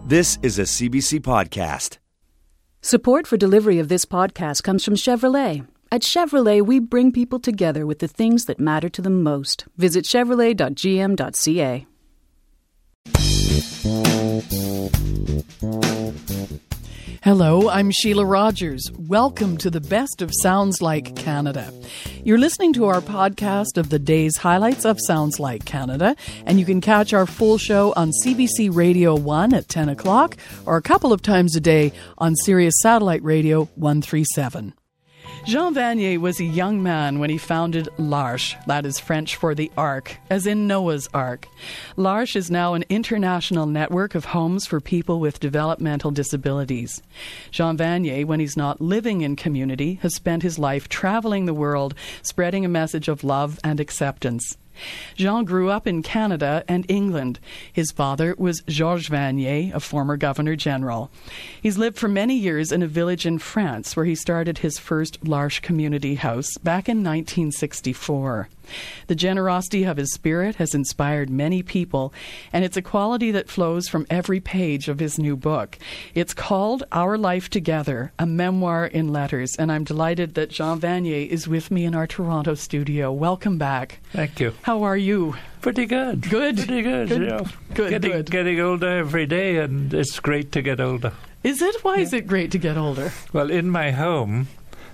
This is a CBC podcast. Support for delivery of this podcast comes from Chevrolet. At Chevrolet, we bring people together with the things that matter to them most. Visit chevrolet.gm.ca. Hello, I'm Sheila Rogers. Welcome to the best of Sounds Like Canada. You're listening to our podcast of the day's highlights of Sounds Like Canada, and you can catch our full show on CBC Radio 1 at 10 o'clock or a couple of times a day on Sirius Satellite Radio 137. Jean Vanier was a young man when he founded L'Arche, that is French for the Ark, as in Noah's Ark. L'Arche is now an international network of homes for people with developmental disabilities. Jean Vanier, when he's not living in community, has spent his life traveling the world, spreading a message of love and acceptance. Jean grew up in Canada and England. His father was Georges Vanier, a former Governor-General. He's lived for many years in a village in France where he started his first L'Arche community house back in 1964. The generosity of his spirit has inspired many people, and it's a quality that flows from every page of his new book. It's called Our Life Together, a memoir in letters, and I'm delighted that Jean Vanier is with me in our Toronto studio. Welcome back. Thank you. How are you? Pretty good. Good. Pretty good. Good. You know, Good. Getting older every day, and it's great to get older. Is it? Why is it great to get older? Well, in my home,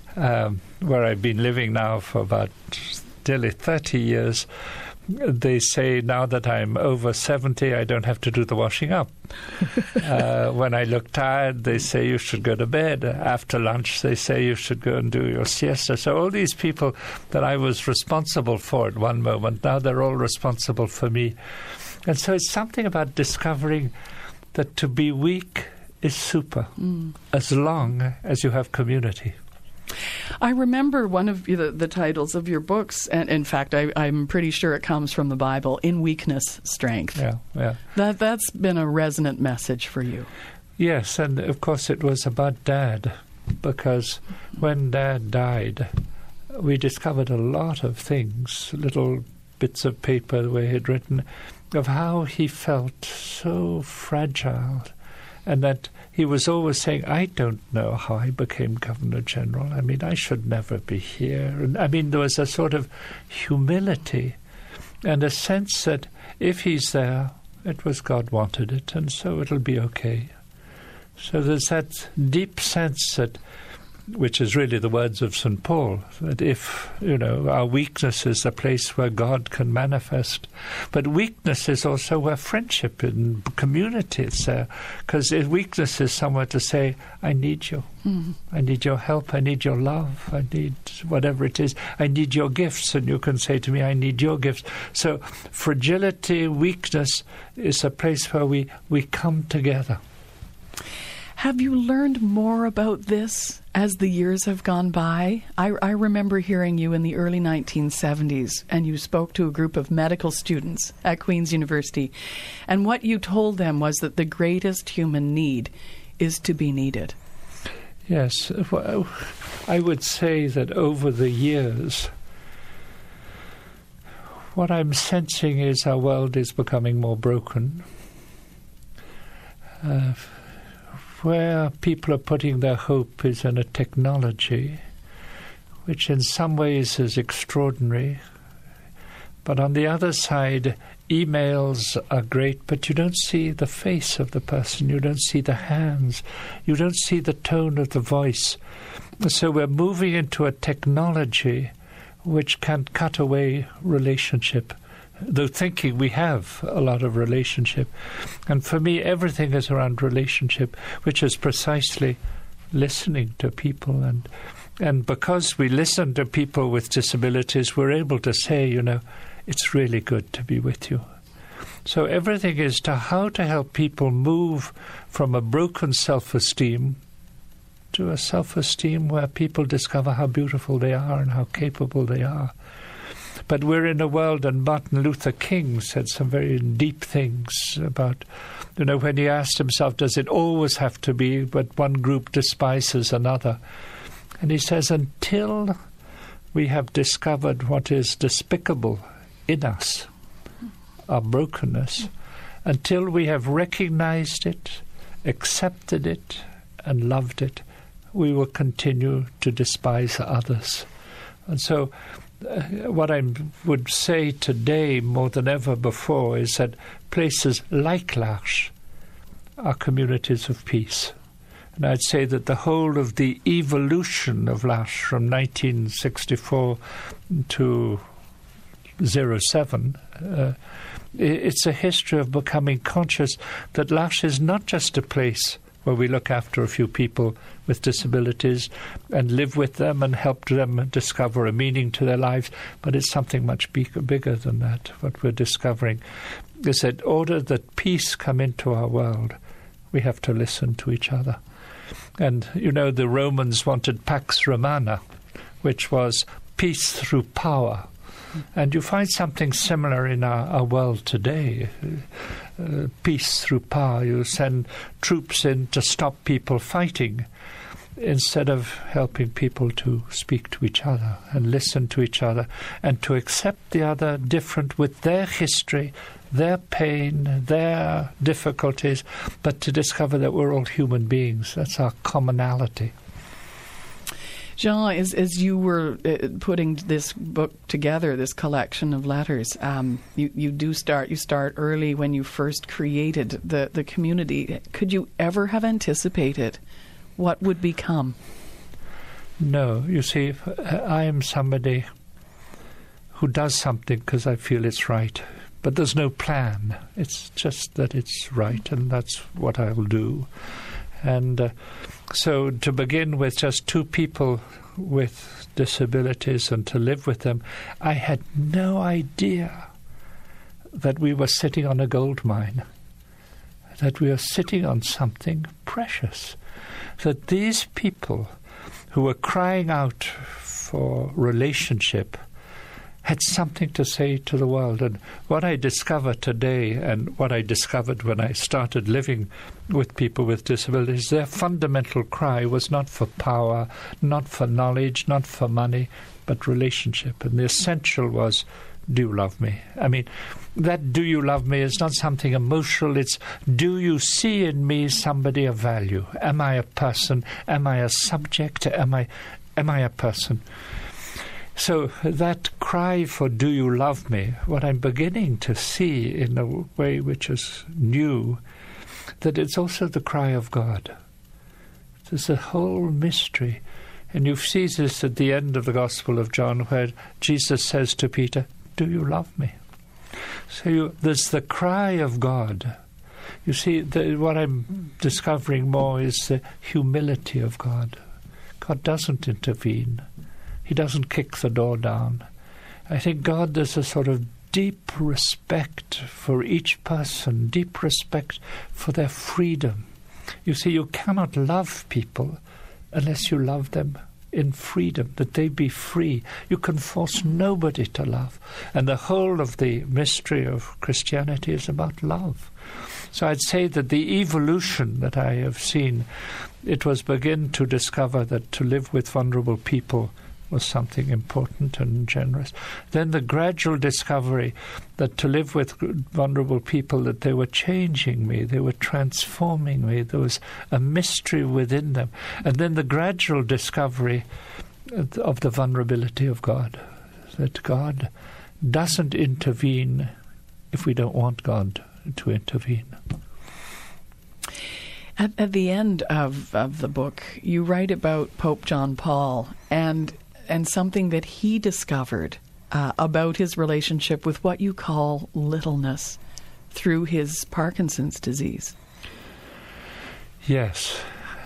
where I've been living now for about nearly 30 years, they say now that I'm over 70, I don't have to do the washing up. When I look tired, they say you should go to bed. After lunch, they say you should go and do your siesta. So all these people that I was responsible for at one moment, now they're all responsible for me. And so it's something about discovering that to be weak is super, as long as you have community. I remember one of the titles of your books, and in fact, I'm pretty sure it comes from the Bible, In Weakness, Strength. Yeah. That's been a resonant message for you. Yes, and of course it was about Dad, because when Dad died, we discovered a lot of things, little bits of paper where he'd written of how he felt so fragile, and that he was always saying, I don't know how I became Governor-General. I mean, I should never be here. And I mean, there was a sort of humility and a sense that if he's there, it was God wanted it, and so it'll be okay. So there's that deep sense that, which is really the words of St. Paul, that if, our weakness is a place where God can manifest. But weakness is also where friendship and community is there. Because weakness is somewhere to say, I need you. Mm-hmm. I need your help. I need your love. I need whatever it is. I need your gifts. And you can say to me, I need your gifts. So fragility, weakness is a place where we come together. Have you learned more about this as the years have gone by? I remember hearing you in the early 1970s, and you spoke to a group of medical students at Queen's University, and what you told them was that the greatest human need is to be needed. Yes, well, I would say that over the years, what I'm sensing is our world is becoming more broken. Where people are putting their hope is in a technology, which in some ways is extraordinary. But on the other side, emails are great, but you don't see the face of the person, you don't see the hands, you don't see the tone of the voice. So we're moving into a technology which can cut away relationship, though thinking we have a lot of relationship. And for me, everything is around relationship, which is precisely listening to people. And because we listen to people with disabilities, we're able to say, it's really good to be with you. So everything is to how to help people move from a broken self-esteem to a self-esteem where people discover how beautiful they are and how capable they are. But we're in a world, and Martin Luther King said some very deep things about, when he asked himself, does it always have to be but one group despises another? And he says, until we have discovered what is despicable in us, our brokenness, until we have recognized it, accepted it and loved it, we will continue to despise others. And so what I would say today more than ever before is that places like L'Arche are communities of peace. And I'd say that the whole of the evolution of L'Arche from 1964 to 07, it's a history of becoming conscious that L'Arche is not just a place where we look after a few people with disabilities and live with them and help them discover a meaning to their lives, but it's something much bigger than that. What we're discovering is that in order that peace come into our world, we have to listen to each other. And, you know, the Romans wanted Pax Romana, which was peace through power. And you find something similar in our world today. Peace through power. You send troops in to stop people fighting instead of helping people to speak to each other and listen to each other and to accept the other different with their history, their pain, their difficulties, but to discover that we're all human beings. That's our commonality. Jean, as you were putting this book together, this collection of letters, you start early when you first created the community. Could you ever have anticipated what would become? No. You see, I am somebody who does something because I feel it's right, but there's no plan. It's just that it's right, and that's what I'll do. And so to begin with just two people with disabilities and to live with them, I had no idea that we were sitting on a gold mine, that we were sitting on something precious, that these people who were crying out for relationship had something to say to the world. And what I discover today and what I discovered when I started living with people with disabilities, their fundamental cry was not for power, not for knowledge, not for money, but relationship. And the essential was, do you love me? I mean, that do you love me is not something emotional. It's, do you see in me somebody of value? Am I a person? Am I a subject? Am I a person? So that cry for do you love me, what I'm beginning to see in a way which is new, that it's also the cry of God. There's a whole mystery. And you see this at the end of the Gospel of John, where Jesus says to Peter, do you love me? So there's the cry of God. You see, what I'm discovering more is the humility of God. God doesn't intervene. He doesn't kick the door down. I think God, there's a sort of deep respect for each person, deep respect for their freedom. You see, you cannot love people unless you love them in freedom, that they be free. You can force nobody to love. And the whole of the mystery of Christianity is about love. So I'd say that the evolution that I have seen, it was begin to discover that to live with vulnerable people was something important and generous. Then the gradual discovery that to live with vulnerable people, that they were changing me, they were transforming me, there was a mystery within them. And then the gradual discovery of the vulnerability of God, that God doesn't intervene if we don't want God to intervene. At the end of the book, you write about Pope John Paul and something that he discovered about his relationship with what you call littleness through his Parkinson's disease. Yes.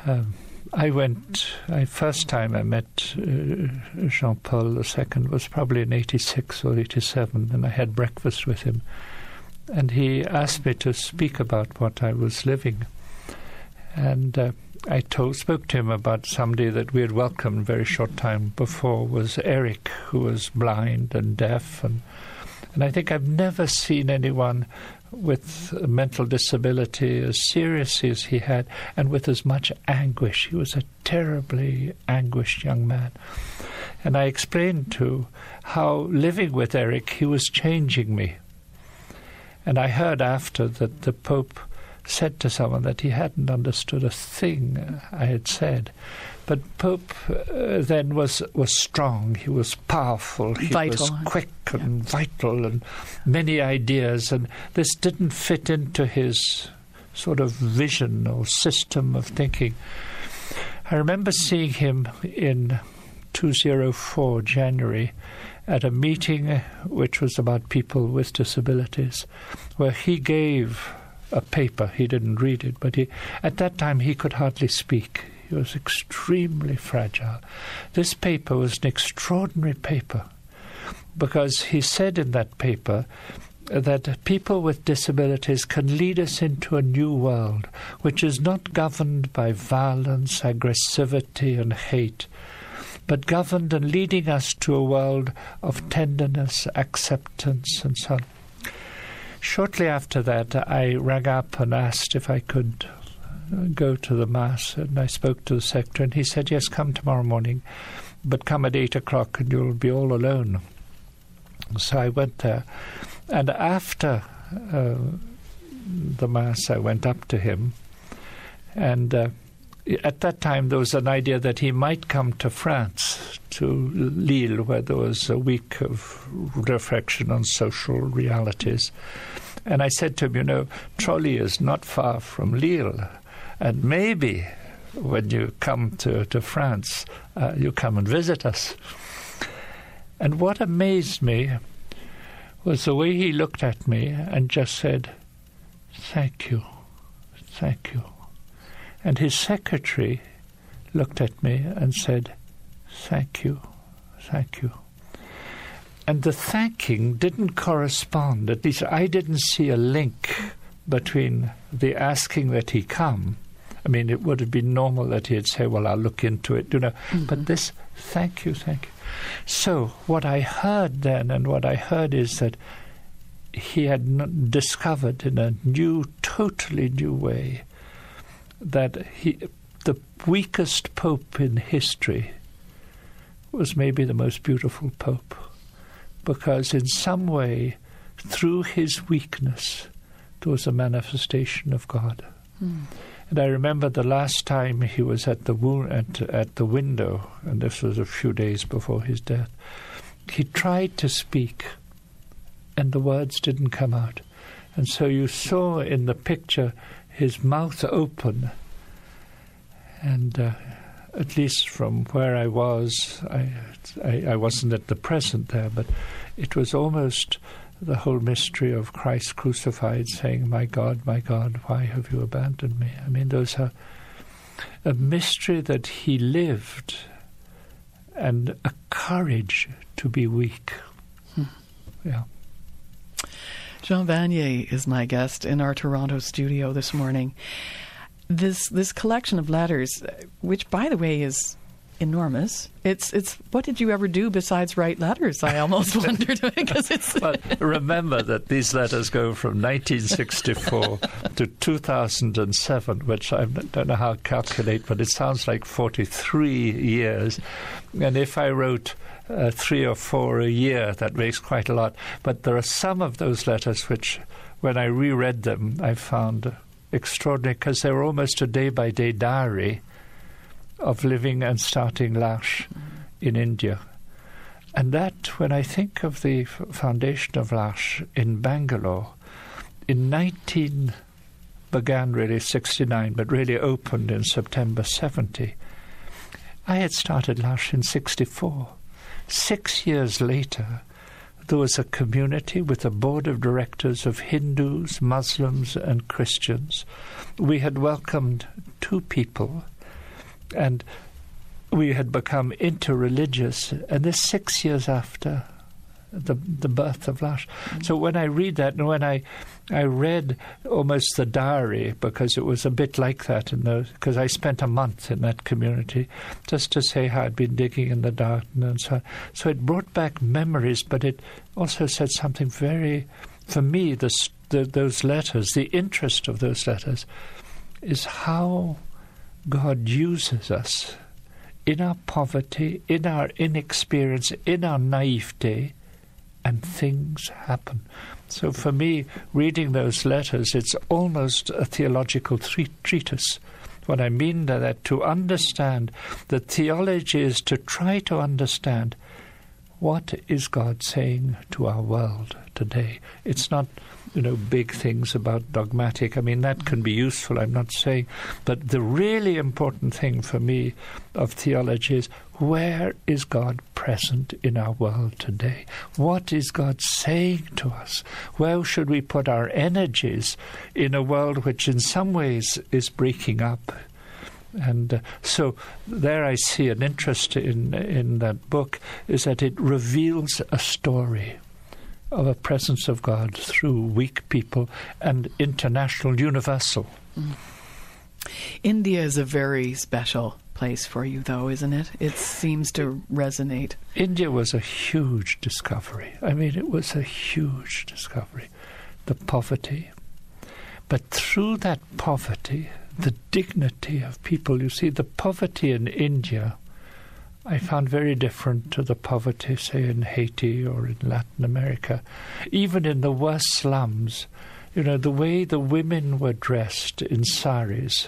First time I met Jean-Paul II was probably in 86 or 87, and I had breakfast with him. And he asked me to speak about what I was living. And I spoke to him about somebody that we had welcomed a very short time before, was Eric, who was blind and deaf. And I think I've never seen anyone with a mental disability as seriously as he had and with as much anguish. He was a terribly anguished young man. And I explained to how living with Eric, he was changing me. And I heard after that the Pope said to someone that he hadn't understood a thing I had said. But Pope then was strong. He was powerful. He was quick and vital, and many ideas. And this didn't fit into his sort of vision or system of thinking. I remember seeing him in 2004, January, at a meeting which was about people with disabilities, where he gave a paper. He didn't read it, but at that time he could hardly speak. He was extremely fragile. This paper was an extraordinary paper because he said in that paper that people with disabilities can lead us into a new world which is not governed by violence, aggressivity and hate, but governed and leading us to a world of tenderness, acceptance and so on. Shortly after that, I rang up and asked if I could go to the Mass, and I spoke to the secretary, and he said, yes, come tomorrow morning, but come at 8 o'clock and you'll be all alone. So I went there, and after the Mass, I went up to him, and at that time there was an idea that he might come to France, to Lille, where there was a week of reflection on social realities. And I said to him, Trolly is not far from Lille, and maybe when you come to France, you come and visit us. And what amazed me was the way he looked at me and just said, thank you, thank you. And his secretary looked at me and said, thank you, thank you. And the thanking didn't correspond. At least I didn't see a link between the asking that he come. I mean, it would have been normal that he'd say, well, I'll look into it, Mm-hmm. But this, thank you, thank you. So what I heard then, and what I heard is that he had discovered in a new, totally new way, that the weakest pope in history was maybe the most beautiful pope, because in some way, through his weakness, there was a manifestation of God. And I remember the last time he was at the window, and this was a few days before his death, he tried to speak, and the words didn't come out. And so you saw in the picture his mouth open, and at least from where I was, I wasn't at the present there, but it was almost the whole mystery of Christ crucified, saying, my God, why have you abandoned me? I mean, those are a mystery that he lived, and a courage to be weak. Yeah. Jean Vanier is my guest in our Toronto studio this morning. This collection of letters, which, by the way, is enormous. It's what did you ever do besides write letters? I almost wondered, because it's. Well, remember that these letters go from 1964 to 2007, which I don't know how to calculate, but it sounds like 43 years. And if I wrote 3 or 4 a year, that makes quite a lot. But there are some of those letters which, when I reread them, I found extraordinary, because they were almost a day-by-day diary of living and starting L'Arche in India. And that, when I think of the foundation of L'Arche in Bangalore, began really 69, but really opened in September 70. I had started L'Arche in 64. 6 years later, there was a community with a board of directors of Hindus, Muslims, and Christians. We had welcomed 2 people, and we had become interreligious, and this 6 years after the birth of L'Arche. So when I read that, and when I read almost the diary, because it was a bit like that, because I spent a month in that community, just to say how I'd been digging in the garden and so on. So it brought back memories, but it also said something very, for me, those letters, the interest of those letters, is how God uses us in our poverty, in our inexperience, in our naivete, and things happen. So for me, reading those letters, it's almost a theological treatise. What I mean by that, to understand the theology is to try to understand what is God saying to our world today. It's not, big things about dogmatic. I mean, that can be useful, I'm not saying. But the really important thing for me of theology is, where is God present in our world today? What is God saying to us? Where should we put our energies in a world which in some ways is breaking up? And so there I see an interest in that book, is that it reveals a story of a presence of God through weak people and international, universal. India is a very special place for you, though, isn't it? It seems to resonate. India was a huge discovery. I mean, it was a huge discovery. The poverty. But through that poverty, the dignity of people. You see, the poverty in India I found very different to the poverty, say, in Haiti or in Latin America. Even in the worst slums, the way the women were dressed in saris,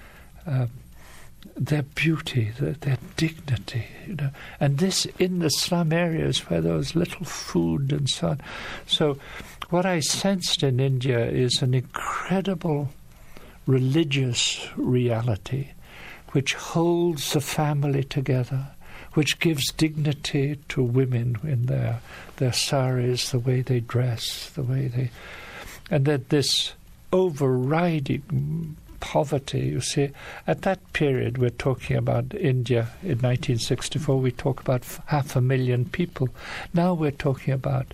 their beauty, their dignity, and this in the slum areas where there was little food and so on. So what I sensed in India is an incredible religious reality which holds the family together, which gives dignity to women in their saris, the way they dress, the way they... And that this overriding poverty, you see, at that period we're talking about India in 1964, we talk about 500,000 people. Now we're talking about,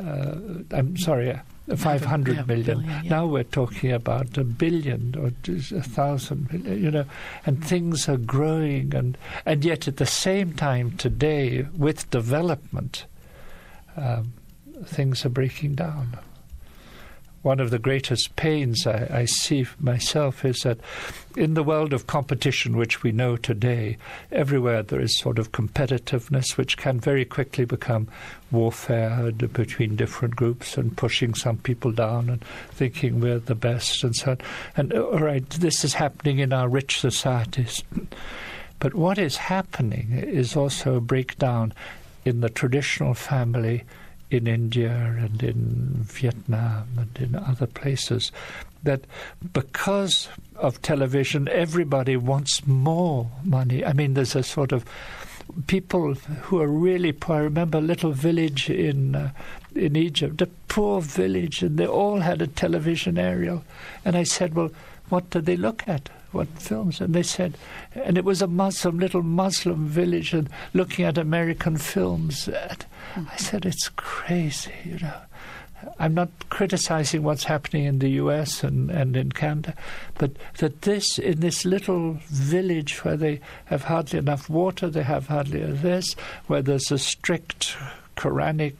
500 million. Yeah. Now we're talking about 1 billion or 1,000 million, and things are growing. And yet at the same time today, with development, things are breaking down. One of the greatest pains I see myself is that in the world of competition, which we know today, everywhere there is sort of competitiveness, which can very quickly become warfare between different groups and pushing some people down and thinking we're the best and so on. And all right, this is happening in our rich societies. But what is happening is also a breakdown in the traditional family in India and in Vietnam and in other places, that because of television, everybody wants more money. I mean, there's a sort of people who are really poor. I remember a little village in Egypt, a poor village, and they all had a television aerial. And I said, well, what do they look at? What films? And they said, and it was a little Muslim village, and looking at American films. I said, it's crazy, I'm not criticizing what's happening in the US and in Canada, but that in this little village where they have hardly enough water, they have hardly this, where there's a strict Quranic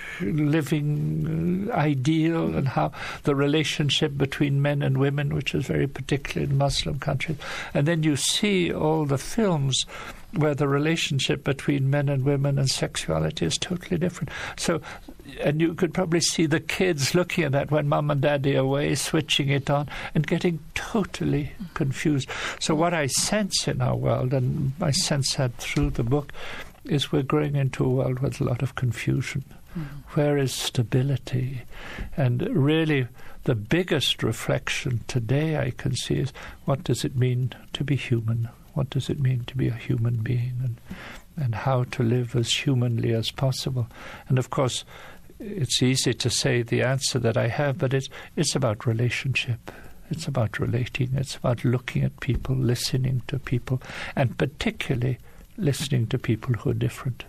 living ideal, and how the relationship between men and women, which is very particular in Muslim countries. And then you see all the films where the relationship between men and women and sexuality is totally different. So, and you could probably see the kids looking at that when mum and daddy are away, switching it on and getting totally confused. So what I sense in our world, and I sense that through the book, is we're growing into a world with a lot of confusion. Where is stability? And really the biggest reflection today I can see is, what does it mean to be human? What does it mean to be a human being? And how to live as humanly as possible. And of course, it's easy to say the answer that I have, but it's about relationship. It's about relating. It's about looking at people, listening to people, and particularly listening to people who are different.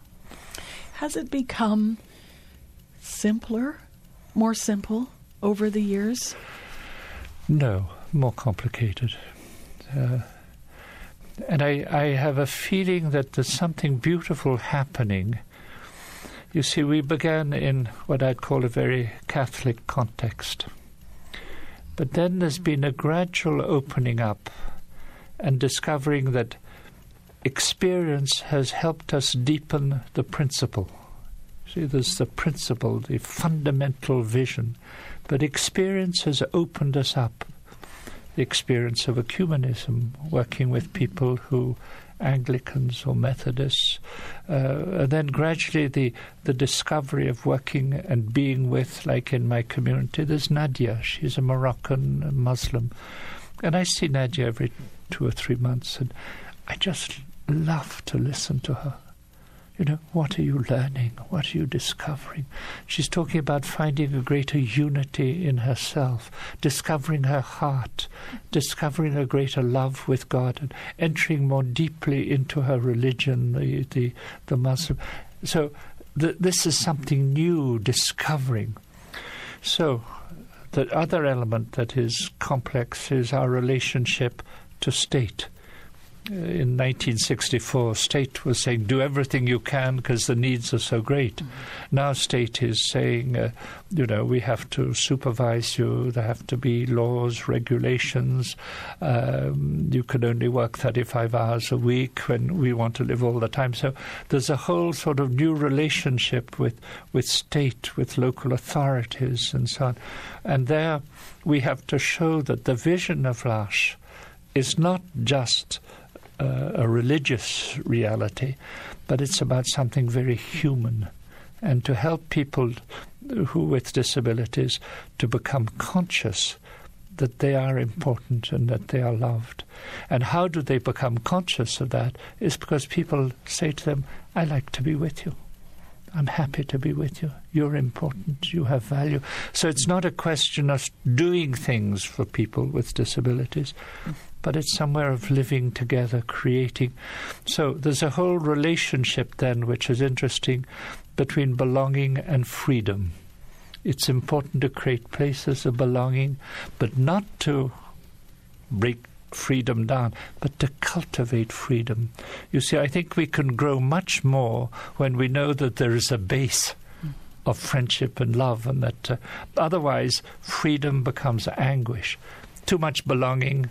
Has it become simpler, more simple over the years? No, more complicated. And I have a feeling that there's something beautiful happening. You see, we began in what I'd call a very Catholic context. But then there's been a gradual opening up and discovering that experience has helped us deepen the principle. See, there's the principle, the fundamental vision. But experience has opened us up. The experience of ecumenism, working with people who, Anglicans or Methodists, and then gradually the discovery of working and being with, like in my community, there's Nadia. She's a Moroccan Muslim. And I see Nadia every 2 or 3 months, and I just love to listen to her. You know, what are you learning? What are you discovering? She's talking about finding a greater unity in herself, discovering her heart, discovering a greater love with God, and entering more deeply into her religion, the Muslim. So this is something new, discovering. So the other element that is complex is our relationship to state. In 1964, state was saying, do everything you can because the needs are so great. Mm-hmm. Now state is saying, we have to supervise you. There have to be laws, regulations. You can only work 35 hours a week when we want to live all the time. So there's a whole sort of new relationship with state, with local authorities and so on. And there we have to show that the vision of L'Arche is not just a religious reality, but it's about something very human, and to help people who with disabilities to become conscious that they are important and that they are loved. And how do they become conscious of that? Is because people say to them, I like to be with you. I'm happy to be with you. You're important. You have value. So it's not a question of doing things for people with disabilities, but it's somewhere of living together, creating. So there's a whole relationship then, which is interesting, between belonging and freedom. It's important to create places of belonging, but not to break freedom down, but to cultivate freedom. You see, I think we can grow much more when we know that there is a base of friendship and love, and that otherwise freedom becomes anguish. Too much belonging,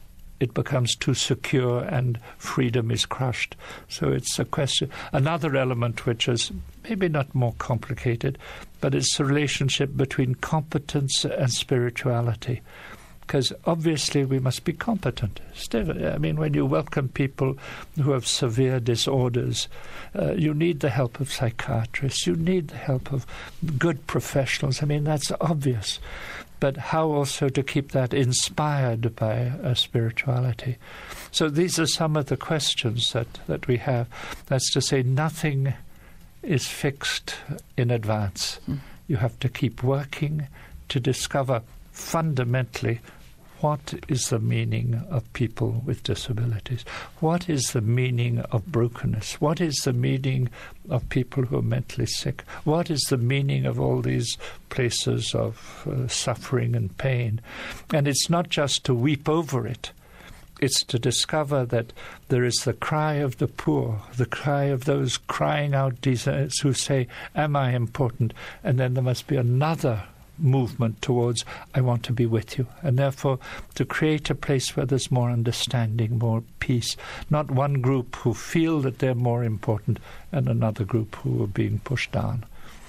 it becomes too secure, and freedom is crushed. So it's a question. Another element which is maybe not more complicated, but it's the relationship between competence and spirituality. Because obviously we must be competent. I mean, when you welcome people who have severe disorders, you need the help of psychiatrists, you need the help of good professionals. I mean, that's obvious. But how also to keep that inspired by a spirituality? So these are some of the questions that we have. That's to say, nothing is fixed in advance. You have to keep working to discover fundamentally what is the meaning of people with disabilities? What is the meaning of brokenness? What is the meaning of people who are mentally sick? What is the meaning of all these places of suffering and pain? And it's not just to weep over it. It's to discover that there is the cry of the poor, the cry of those crying out who say, am I important? And then there must be another movement towards, I want to be with you. And therefore, to create a place where there's more understanding, more peace. Not one group who feel that they're more important and another group who are being pushed down.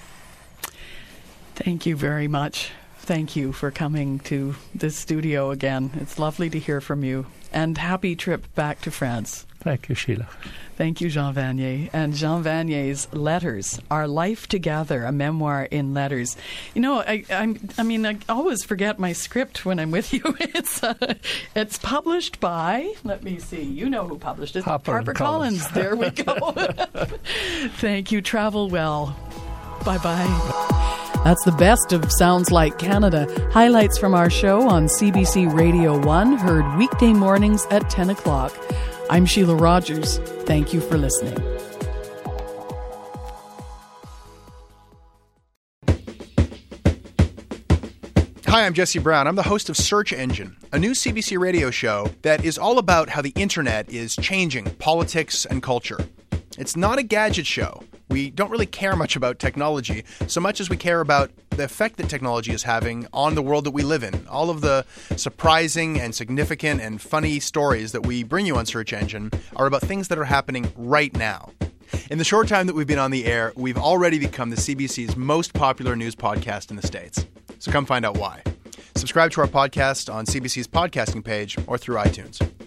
Thank you very much. Thank you for coming to this studio again. It's lovely to hear from you. And happy trip back to France. Thank you, Sheila. Thank you, Jean Vanier. And Jean Vanier's Letters, Our Life Together, a memoir in letters. You know, I always forget my script when I'm with you. It's published by, let me see, you know who published it. HarperCollins. There we go. Thank you. Travel well. Bye-bye. That's the best of Sounds Like Canada. Highlights from our show on CBC Radio 1, heard weekday mornings at 10 o'clock. I'm Sheila Rogers. Thank you for listening. Hi, I'm Jesse Brown. I'm the host of Search Engine, a new CBC radio show that is all about how the internet is changing politics and culture. It's not a gadget show. We don't really care much about technology so much as we care about the effect that technology is having on the world that we live in. All of the surprising and significant and funny stories that we bring you on Search Engine are about things that are happening right now. In the short time that we've been on the air, we've already become the CBC's most popular news podcast in the States. So come find out why. Subscribe to our podcast on CBC's podcasting page or through iTunes.